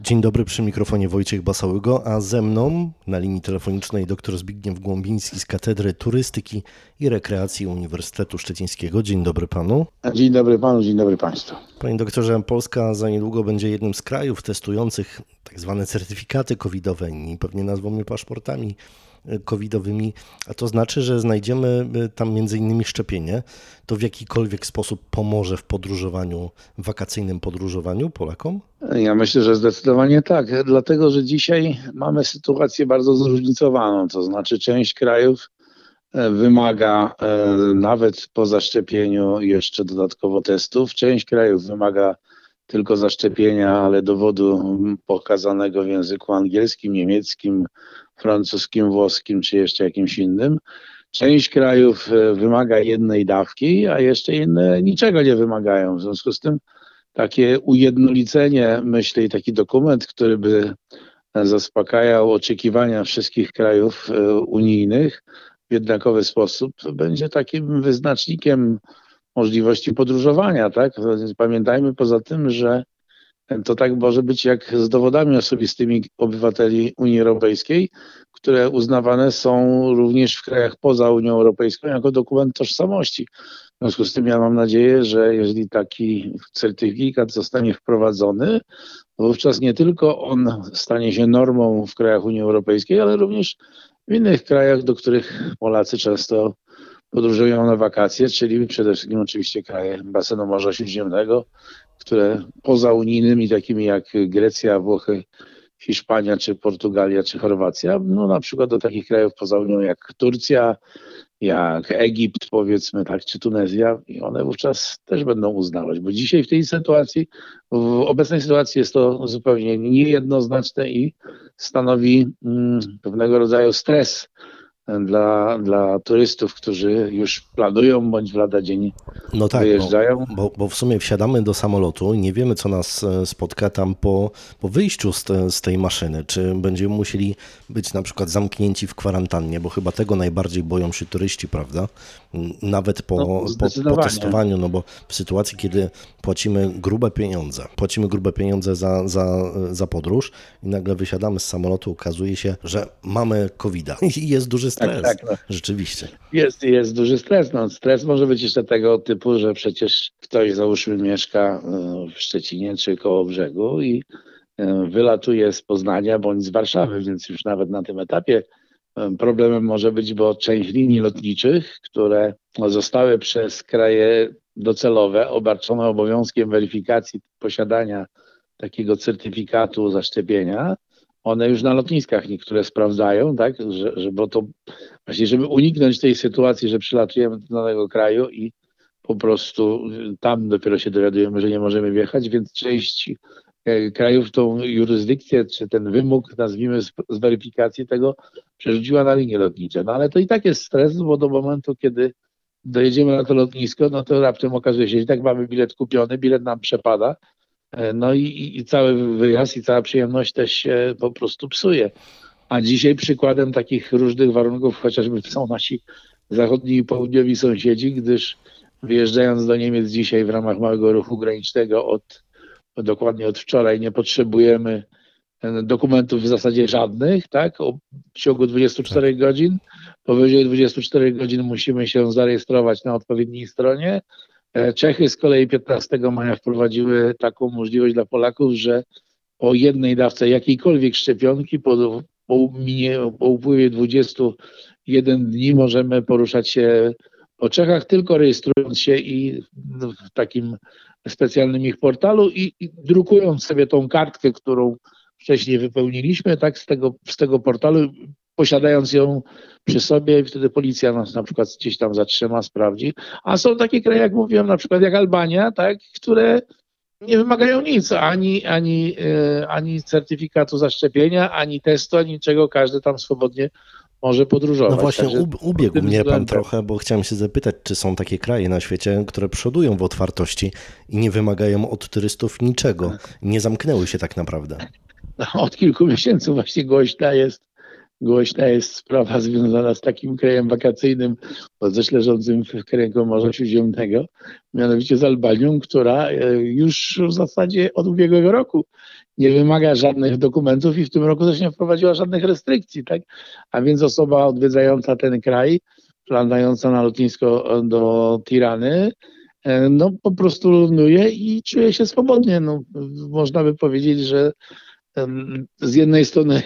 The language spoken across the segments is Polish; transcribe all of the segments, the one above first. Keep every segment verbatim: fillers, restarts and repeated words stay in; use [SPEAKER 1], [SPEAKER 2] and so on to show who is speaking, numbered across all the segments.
[SPEAKER 1] Dzień dobry, przy mikrofonie Wojciech Basałygo, a ze mną na linii telefonicznej dr Zbigniew Głąbiński z Katedry Turystyki i Rekreacji Uniwersytetu Szczecińskiego. Dzień dobry panu.
[SPEAKER 2] Dzień dobry panu, dzień dobry państwu.
[SPEAKER 1] Panie doktorze, Polska za niedługo będzie jednym z krajów testujących tak zwane certyfikaty covidowe, inni pewnie nazwą je paszportami covidowymi, a to znaczy, że znajdziemy tam między innymi szczepienie. To w jakikolwiek sposób pomoże w podróżowaniu, wakacyjnym podróżowaniu Polakom?
[SPEAKER 2] Ja myślę, że zdecydowanie tak, dlatego że dzisiaj mamy sytuację bardzo zróżnicowaną, to znaczy część krajów wymaga nawet po zaszczepieniu jeszcze dodatkowo testów, część krajów wymaga tylko zaszczepienia, ale dowodu pokazanego w języku angielskim, niemieckim, francuskim, włoskim czy jeszcze jakimś innym. Część krajów wymaga jednej dawki, a jeszcze inne niczego nie wymagają. W związku z tym takie ujednolicenie, myślę, i taki dokument, który by zaspokajał oczekiwania wszystkich krajów unijnych w jednakowy sposób, będzie takim wyznacznikiem możliwości podróżowania, tak? Pamiętajmy poza tym, że to tak może być jak z dowodami osobistymi obywateli Unii Europejskiej, które uznawane są również w krajach poza Unią Europejską jako dokument tożsamości. W związku z tym ja mam nadzieję, że jeżeli taki certyfikat zostanie wprowadzony, wówczas nie tylko on stanie się normą w krajach Unii Europejskiej, ale również w innych krajach, do których Polacy często podróżują na wakacje, czyli przede wszystkim oczywiście kraje basenu Morza Śródziemnego, które poza unijnymi, takimi jak Grecja, Włochy, Hiszpania, czy Portugalia, czy Chorwacja, no na przykład do takich krajów poza Unią jak Turcja, jak Egipt, powiedzmy, tak, czy Tunezja, i one wówczas też będą uznawać, bo dzisiaj w tej sytuacji, w obecnej sytuacji jest to zupełnie niejednoznaczne i stanowi mm, pewnego rodzaju stres Dla, dla turystów, którzy już planują bądź w lada dzień
[SPEAKER 1] no tak,
[SPEAKER 2] wyjeżdżają.
[SPEAKER 1] Bo, bo, bo w sumie wsiadamy do samolotu i nie wiemy, co nas spotka tam po, po wyjściu z, te, z tej maszyny. Czy będziemy musieli być na przykład zamknięci w kwarantannie, bo chyba tego najbardziej boją się turyści, prawda? Nawet po,
[SPEAKER 2] No,
[SPEAKER 1] po, po testowaniu, no bo w sytuacji, kiedy płacimy grube pieniądze, płacimy grube pieniądze za, za, za podróż i nagle wysiadamy z samolotu, okazuje się, że mamy kowida i jest duży stres.
[SPEAKER 2] Tak, tak, no.
[SPEAKER 1] Rzeczywiście.
[SPEAKER 2] Jest, jest duży stres. No, stres może być jeszcze tego typu, że przecież ktoś, załóżmy, mieszka w Szczecinie czy koło brzegu i wylatuje z Poznania bądź z Warszawy, więc już nawet na tym etapie problemem może być, bo część linii lotniczych, które zostały przez kraje docelowe obarczone obowiązkiem weryfikacji posiadania takiego certyfikatu zaszczepienia, one już na lotniskach niektóre sprawdzają, tak, że, że bo to właśnie, żeby uniknąć tej sytuacji, że przylatujemy do danego kraju i po prostu tam dopiero się dowiadujemy, że nie możemy wjechać, więc część krajów tą jurysdykcję, czy ten wymóg, nazwijmy, z, z weryfikacji tego przerzuciła na linie lotnicze. No ale to i tak jest stres, bo do momentu, kiedy dojedziemy na to lotnisko, no to raptem okazuje się, że i tak mamy bilet kupiony, bilet nam przepada, no i, i cały wyjazd i cała przyjemność też się po prostu psuje. A dzisiaj przykładem takich różnych warunków chociażby są nasi zachodni i południowi sąsiedzi, gdyż wyjeżdżając do Niemiec dzisiaj w ramach małego ruchu granicznego od dokładnie od wczoraj nie potrzebujemy dokumentów w zasadzie żadnych, tak? W ciągu dwudziestu czterech godzin, powyżej dwudziestu czterech godzin musimy się zarejestrować na odpowiedniej stronie. Czechy z kolei piętnastego maja wprowadziły taką możliwość dla Polaków, że po jednej dawce jakiejkolwiek szczepionki po, po, minie, po upływie dwudziestu jeden dni możemy poruszać się po Czechach, tylko rejestrując się i w takim specjalnym ich portalu i, i drukując sobie tą kartkę, którą wcześniej wypełniliśmy, tak, z tego, z tego portalu, posiadając ją przy sobie i wtedy policja nas na przykład gdzieś tam zatrzyma, sprawdzi. A są takie kraje, jak mówiłem, na przykład jak Albania, tak, które nie wymagają nic, ani, ani, e, ani certyfikatu zaszczepienia, ani testu, ani niczego, każdy tam swobodnie może podróżować.
[SPEAKER 1] No właśnie,
[SPEAKER 2] Także
[SPEAKER 1] ubiegł mnie pan
[SPEAKER 2] względem
[SPEAKER 1] trochę, bo chciałem się zapytać, czy są takie kraje na świecie, które przodują w otwartości i nie wymagają od turystów niczego, nie zamknęły się tak naprawdę.
[SPEAKER 2] od kilku miesięcy właśnie głośna jest głośna jest sprawa związana z takim krajem wakacyjnym, też leżącym w kręgu Morza Śródziemnego, mianowicie z Albanią, która e, już w zasadzie od ubiegłego roku nie wymaga żadnych dokumentów i w tym roku też nie wprowadziła żadnych restrykcji, tak? A więc osoba odwiedzająca ten kraj, latająca na lotnisko do Tirany, e, no po prostu ląduje i czuje się swobodnie. No, można by powiedzieć, że em, z jednej strony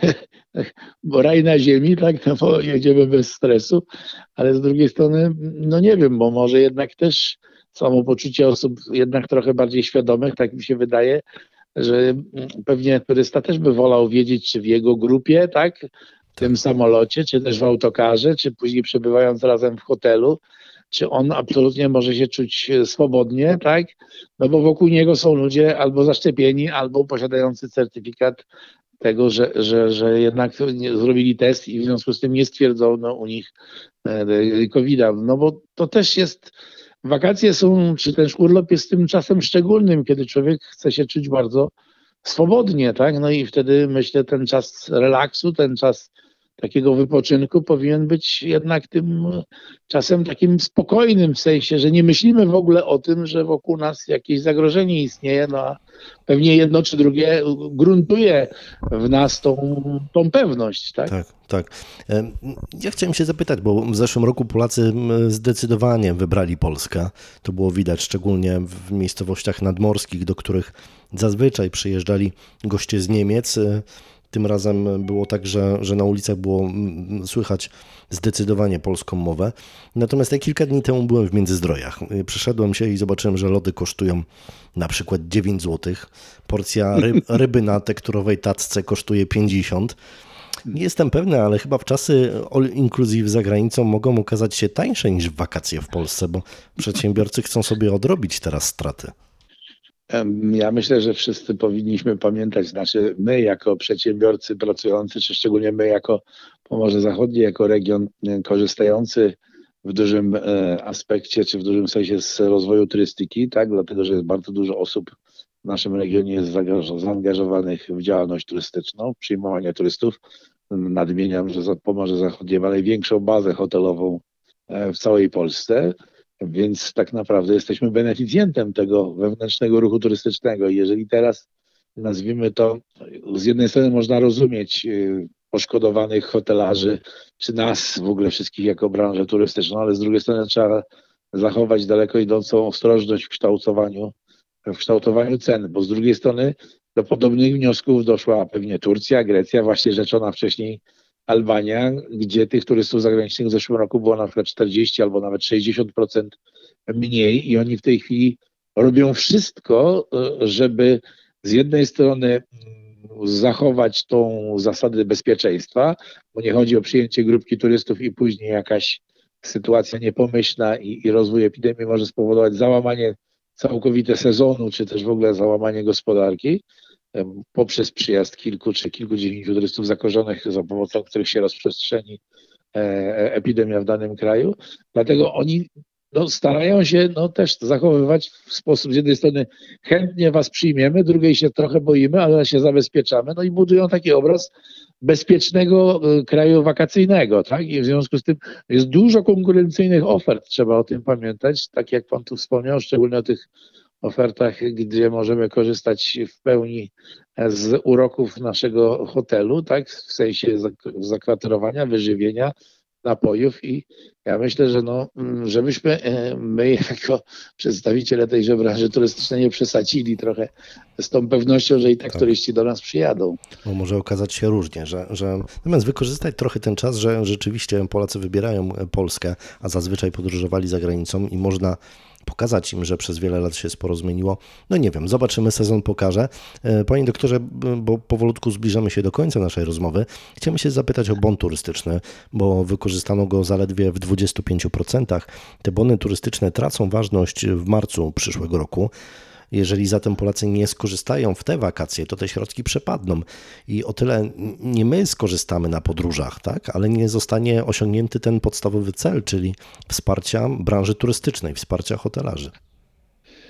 [SPEAKER 2] bo raj na ziemi, tak, no bo jedziemy bez stresu, ale z drugiej strony, no nie wiem, bo może jednak też samopoczucie osób jednak trochę bardziej świadomych, tak mi się wydaje, że pewnie turysta też by wolał wiedzieć, czy w jego grupie, tak, w tym samolocie, czy też w autokarze, czy później przebywając razem w hotelu, czy on absolutnie może się czuć swobodnie, tak? No bo wokół niego są ludzie albo zaszczepieni, albo posiadający certyfikat tego, że, że, że jednak nie- zrobili test i w związku z tym nie stwierdzono u nich e, kowida. No bo to też jest, wakacje są, czy też urlop jest tym czasem szczególnym, kiedy człowiek chce się czuć bardzo swobodnie, tak? No i wtedy myślę, ten czas relaksu, ten czas takiego wypoczynku powinien być jednak tym czasem takim spokojnym, w sensie, że nie myślimy w ogóle o tym, że wokół nas jakieś zagrożenie istnieje, no a pewnie jedno czy drugie gruntuje w nas tą, tą pewność, tak?
[SPEAKER 1] Tak, tak. Em, Ja chciałem się zapytać, bo w zeszłym roku Polacy m, zdecydowanie wybrali Polskę. To było widać szczególnie w miejscowościach nadmorskich, do których zazwyczaj przyjeżdżali goście z Niemiec. E, Tym razem było tak, że, że na ulicach było mm, słychać zdecydowanie polską mowę. Natomiast ja kilka dni temu byłem w Międzyzdrojach. E, Przeszedłem się i zobaczyłem, że lody kosztują na przykład dziewięć złotych. Porcja ryb, ryby na tekturowej tacce kosztuje pięćdziesiąt. Nie jestem pewny, ale chyba w czasy all inclusive za granicą mogą okazać się tańsze niż wakacje w Polsce, bo przedsiębiorcy chcą sobie odrobić teraz straty.
[SPEAKER 2] Em, Ja myślę, że wszyscy powinniśmy pamiętać, znaczy my jako przedsiębiorcy pracujący, czy szczególnie my jako Pomorze Zachodnie, jako region e, korzystający w dużym e, aspekcie, czy w dużym sensie z rozwoju turystyki, tak, dlatego że jest bardzo dużo osób w naszym regionie jest zaangaż- zaangażowanych w działalność turystyczną, w przyjmowanie turystów. Nadmieniam, że za- Pomorze Zachodnie ma największą bazę hotelową e, w całej Polsce. Więc tak naprawdę jesteśmy beneficjentem tego wewnętrznego ruchu turystycznego. I jeżeli teraz nazwijmy to, z jednej strony można rozumieć y, poszkodowanych hotelarzy, czy nas w ogóle wszystkich jako branżę turystyczną, ale z drugiej strony trzeba zachować daleko idącą ostrożność w kształtowaniu, w kształtowaniu cen, bo z drugiej strony do podobnych wniosków doszła pewnie Turcja, Grecja, właśnie rzeczona wcześniej Albania, gdzie tych turystów zagranicznych w zeszłym roku było na przykład czterdzieści albo nawet sześćdziesiąt procent mniej i oni w tej chwili robią wszystko, e, żeby z jednej strony mm, zachować tą zasadę bezpieczeństwa, bo nie chodzi o przyjęcie grupki turystów i później jakaś sytuacja niepomyślna i, i rozwój epidemii może spowodować załamanie całkowite sezonu, czy też w ogóle załamanie gospodarki em, poprzez przyjazd kilku czy kilkudziesięciu turystów zakorzonych, za pomocą których się rozprzestrzeni e, e, epidemia w danym kraju. Dlatego oni no, starają się no, też zachowywać w sposób, z jednej strony chętnie was przyjmiemy, drugiej się trochę boimy, ale się zabezpieczamy, no i budują taki obraz bezpiecznego e, kraju wakacyjnego, tak? I w związku z tym jest dużo konkurencyjnych ofert, trzeba o tym pamiętać, tak jak pan tu wspomniał, szczególnie o tych ofertach, gdzie możemy korzystać w pełni z uroków naszego hotelu, tak, w sensie zak- zakwaterowania, wyżywienia, napojów i ja myślę, że no, mm, żebyśmy e, my jako przedstawiciele tejże branży turystycznej nie przesadzili trochę z tą pewnością, że i tak
[SPEAKER 1] Tak.
[SPEAKER 2] turyści do nas przyjadą.
[SPEAKER 1] Bo może okazać się różnie, że, że zamiast wykorzystać trochę ten czas, że rzeczywiście Polacy wybierają Polskę, a zazwyczaj podróżowali za granicą i można pokazać im, że przez wiele lat się sporo zmieniło. No nie wiem, zobaczymy, sezon pokaże. E, Panie doktorze, b- bo powolutku zbliżamy się do końca naszej rozmowy, chciałem się zapytać o bon turystyczny, bo wykorzystano go zaledwie w dwudziestu pięciu procentach. Te bony turystyczne tracą ważność w marcu przyszłego roku. Jeżeli zatem Polacy nie skorzystają w te wakacje, to te środki przepadną i o tyle nie my skorzystamy na podróżach, tak, ale nie zostanie osiągnięty ten podstawowy cel, czyli wsparcia branży turystycznej, wsparcia hotelarzy.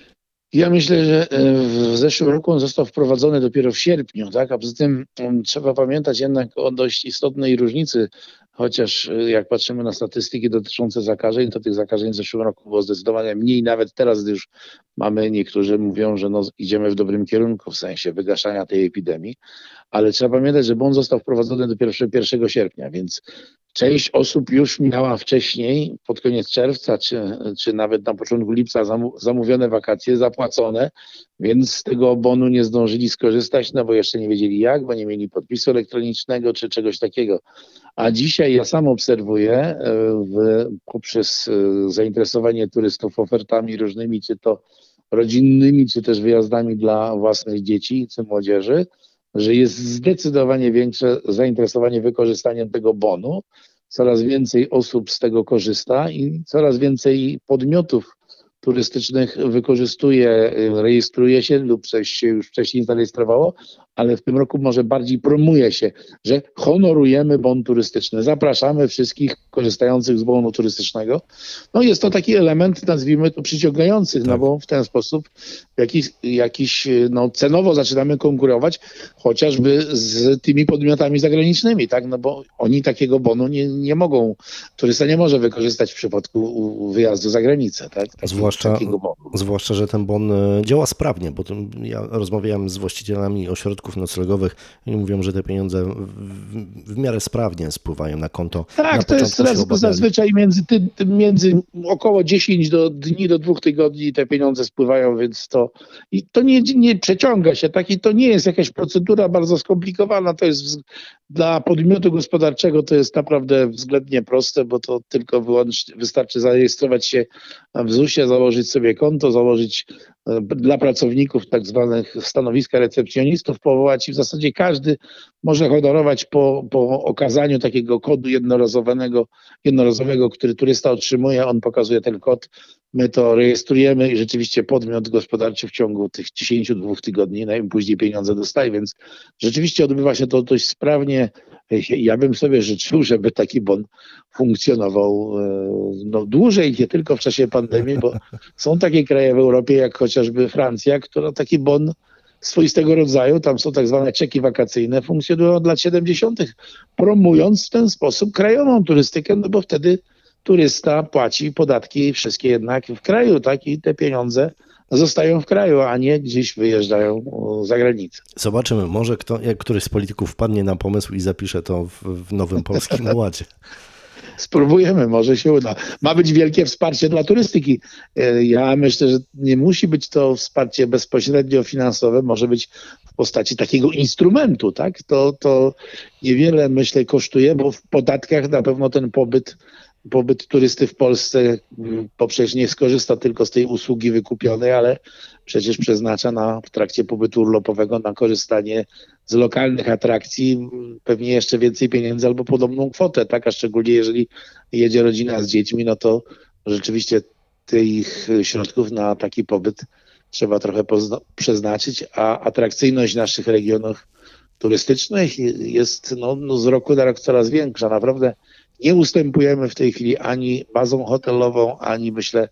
[SPEAKER 2] Ja myślę, że e, w zeszłym roku on został wprowadzony dopiero w sierpniu, tak? A poza tym mm, trzeba pamiętać jednak o dość istotnej różnicy, chociaż e, jak patrzymy na statystyki dotyczące zakażeń, to tych zakażeń w zeszłym roku było zdecydowanie mniej. Nawet teraz, gdy już mamy, niektórzy mówią, że no, idziemy w dobrym kierunku w sensie wygaszania tej epidemii, ale trzeba pamiętać, że bon został wprowadzony dopiero pierwszego sierpnia, więc część osób już miała wcześniej, pod koniec czerwca, czy, czy nawet na początku lipca zamówione wakacje, zapłacone, więc z tego bonu nie zdążyli skorzystać, no bo jeszcze nie wiedzieli jak, bo nie mieli podpisu elektronicznego czy czegoś takiego. A dzisiaj ja sam obserwuję e, w, poprzez e, zainteresowanie turystów ofertami różnymi, czy to rodzinnymi, czy też wyjazdami dla własnych dzieci czy młodzieży, że jest zdecydowanie większe zainteresowanie wykorzystaniem tego bonu. Coraz więcej osób z tego korzysta i coraz więcej podmiotów turystycznych wykorzystuje, rejestruje się lub coś się już wcześniej zarejestrowało, ale w tym roku może bardziej promuje się, że honorujemy bon turystyczny. Zapraszamy wszystkich korzystających z bonu turystycznego. No jest to taki element, nazwijmy to, przyciągający,
[SPEAKER 1] Tak.
[SPEAKER 2] no bo w ten sposób jakiś, jakiś no, cenowo zaczynamy konkurować chociażby z tymi podmiotami zagranicznymi, tak? No bo oni takiego bonu nie, nie mogą, turysta nie może wykorzystać w przypadku wyjazdu za granicę, tak? Taki,
[SPEAKER 1] Zwłaszcza,
[SPEAKER 2] takiego bonu.
[SPEAKER 1] zwłaszcza, że ten bon e, działa sprawnie, bo to ja rozmawiałem z właścicielami ośrodków noclegowych i mówią, że te pieniądze w, w, w miarę sprawnie spływają na konto.
[SPEAKER 2] Tak,
[SPEAKER 1] Na
[SPEAKER 2] to jest
[SPEAKER 1] początku się
[SPEAKER 2] raz-
[SPEAKER 1] obawiali.
[SPEAKER 2] zazwyczaj między, ty, ty- między około dziesięć do, dni do dwóch tygodni te pieniądze spływają, więc to, i to nie, nie przeciąga się, tak? I to nie jest jakaś procedura bardzo skomplikowana, to jest wz- dla podmiotu gospodarczego to jest naprawdę względnie proste, bo to tylko wyłącznie wystarczy zarejestrować się w zusie, założyć sobie konto, założyć e, dla pracowników tak zwanych stanowiska recepcjonistów, powołać i w zasadzie każdy może honorować po, po okazaniu takiego kodu jednorazowego, jednorazowego, który turysta otrzymuje, on pokazuje ten kod, my to rejestrujemy i rzeczywiście podmiot gospodarczy w ciągu tych dziesięciu dwóch tygodni najpóźniej pieniądze dostaje, więc rzeczywiście odbywa się to dość sprawnie. Ja bym sobie życzył, żeby taki bon funkcjonował e, no, dłużej, nie tylko w czasie pandemii, bo są takie kraje w Europie, jak chociażby Francja, która taki bon swoistego rodzaju, tam są tak zwane czeki wakacyjne, funkcjonują od lat siedemdziesiątych, promując w ten sposób krajową turystykę, no bo wtedy turysta płaci podatki wszystkie jednak w kraju, tak? I te pieniądze zostają w kraju, a nie gdzieś wyjeżdżają o, za granicę.
[SPEAKER 1] Zobaczymy, może kto, jak któryś z polityków wpadnie na pomysł i zapisze to w, w nowym Polskim Ładzie.
[SPEAKER 2] Spróbujemy, może się uda. Ma być wielkie wsparcie dla turystyki. E, Ja myślę, że nie musi być to wsparcie bezpośrednio finansowe, może być w postaci takiego instrumentu, tak? To, to niewiele, myślę, kosztuje, bo w podatkach na pewno ten pobyt, pobyt turysty w Polsce mm, poprzez nie skorzysta tylko z tej usługi wykupionej, ale przecież przeznacza na, w trakcie pobytu urlopowego na korzystanie z lokalnych atrakcji m, pewnie jeszcze więcej pieniędzy albo podobną kwotę, tak? A szczególnie jeżeli jedzie rodzina z dziećmi, no to rzeczywiście tych środków na taki pobyt trzeba trochę pozna- przeznaczyć, a atrakcyjność naszych regionów turystycznych jest no, no z roku na rok coraz większa. Naprawdę nie ustępujemy w tej chwili ani bazą hotelową, ani myślę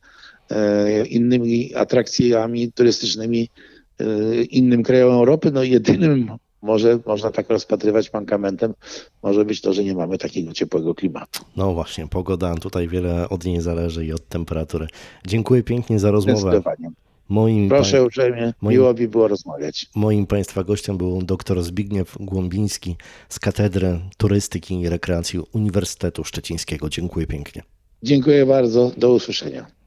[SPEAKER 2] e, innymi atrakcjami turystycznymi e, innym krajom Europy. No jedynym może można tak rozpatrywać mankamentem może być to, że nie mamy takiego ciepłego klimatu.
[SPEAKER 1] No właśnie, pogoda, tutaj wiele od niej zależy i od temperatury. Dziękuję pięknie za rozmowę.
[SPEAKER 2] Zdecydowanie.
[SPEAKER 1] Moim,
[SPEAKER 2] Proszę
[SPEAKER 1] pań-
[SPEAKER 2] uprzejmie,
[SPEAKER 1] moim-
[SPEAKER 2] miło mi było rozmawiać.
[SPEAKER 1] moim Państwa gościem był dr Zbigniew Głąbiński z Katedry Turystyki i Rekreacji Uniwersytetu Szczecińskiego. Dziękuję pięknie.
[SPEAKER 2] Dziękuję bardzo, do usłyszenia.